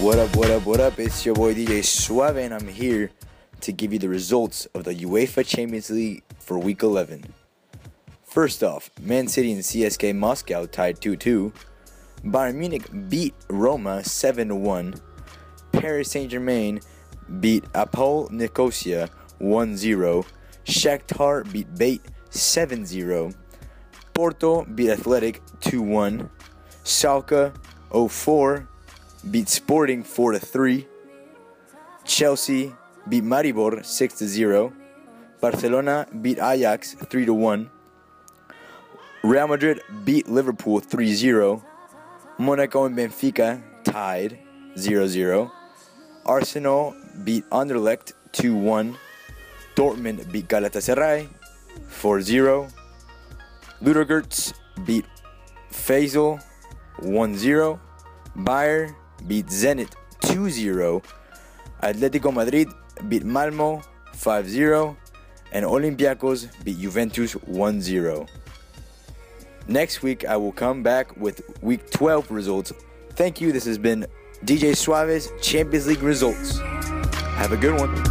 What up? It's your boy DJ Suave, and I'm here to give you the results of the UEFA Champions League for Week 11. First off, Man City and CSKA Moscow tied 2-2. Bayern Munich beat Roma 7-1. Paris Saint-Germain beat Apoel Nicosia 1-0. Shakhtar beat Bate 7-0. Porto beat Athletic 2-1. Schalke 04 beat Sporting 4-3. Chelsea beat Maribor 6-0. Barcelona beat Ajax 3-1. Real Madrid beat Liverpool 3-0. Monaco and Benfica tied 0-0. Arsenal beat Anderlecht 2-1. Dortmund beat Galatasaray 4-0. Ludogorets beat Faisal 1-0. Bayer beat Zenit 2-0. Atletico Madrid beat Malmo 5-0. And Olympiacos beat Juventus 1-0. Next week, I will come back with Week 12 results. Thank you. This has been DJ Suave's Champions League results. Have a good one.